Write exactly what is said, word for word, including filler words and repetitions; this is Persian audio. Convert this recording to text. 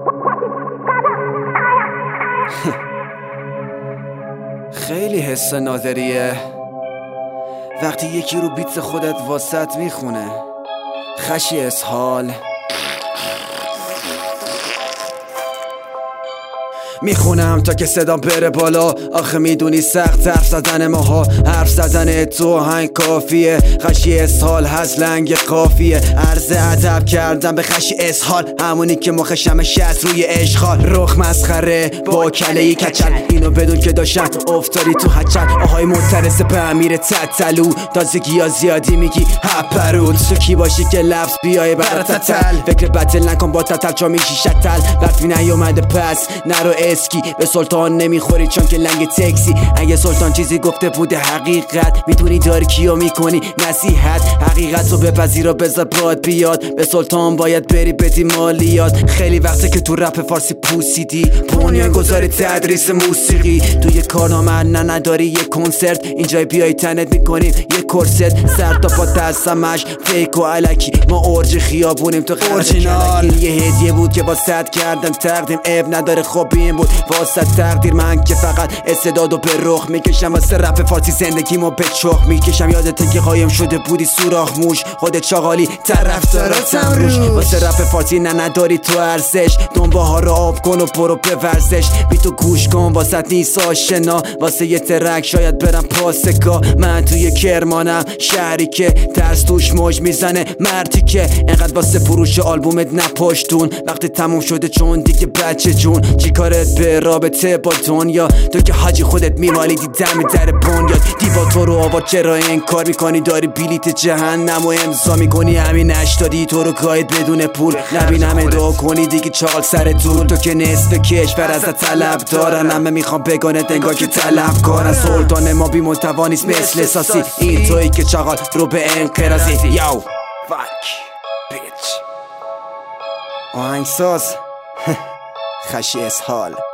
خیلی حس نادریه وقتی یکی رو بیت خودت واسط میخونه. خشی اسهال میخونم تا که صدام بره بالا. آخه میدونی سخت حرف زدن ماها، حرف زدن تو هنگ کافیه. خشی اسهال هست لنگ قافیه. عرض ادب کردم به خشی اسهال، همونی که مخشم شست روی اشغال. رخ مسخره با کلهی کچل، اینو بدون که داشتن افتادی تو حچل. آهای معترض به امیر تتلو، تازگی ها زیادی میگی هپرود. تو کی باشی که لفظ بیای برا تتل؟ فکر بتل نکن با تتل چا میشی شتل. برفی نیومده پس نرو اسکی، به سلطان نمیخوری چون که لنگ تکسی. اگه سلطان چیزی گفته بوده حقیقت، میتونی داری کیو میکنی نصیحت. حقیقت رو بپذیر و بذار باد بیاد، به سلطان باید بری بدی مالیات. خیلی وقته که تو رپ فارسی پوسیدی، بنیان گذاری تدریس موسیقی. توی کارنامه نه نداری یه کنسرت، اینجای بیای تنت میکنیم یه کرست. سر تا پا دستمش فیک و علکی، ما ارج خیابونیم تو اورجینال. یه هدیه بود که با صد کردم تقدیم، اب نداره خب این بود واسه تقدیر. من که فقط استعدادو به رخ میکشم، واسه رپ فارسی زندگیمو به چخ میکشم. یادته که قایم شده بودی سوراخ موش، خودت چاقالی طرفداراتم روش. واسه رپ فارسی نه نداری تو ارزش، دنبه ها رو آب کن و برو به ورزش. بی تو گوش کن واسه نیست آشنا، واسه یه ترک شاید برم پاسکا. من توی کرمانم شهری که ترس توش موج میزنه، مردی که انقدر واسه فروش آلبومت نپاشتون. وقتی تموم شده چون دیگه بچه جون، چی کارت به رابطه با دنیا؟ تو که حاجی خودت میمالیدی دم در بنیاد. دیبا تو رو آباد چرا این کار میکنی؟ داری بلیت جهنم و امضا میکنی. همین اشتادی تو رو گاید بدون پول، نبینم ادعا کنی دیگه چال سر طول. تو که نصف کشور ازت طلب دارن، همه میخوام بگانت انگار که طلب کارن. سلطان ما بی محتوا نیست مثل ساسی، این تویی که چاقال رو به انقراضی. یاو فاک بیچ آهنگساز خشی اسهال.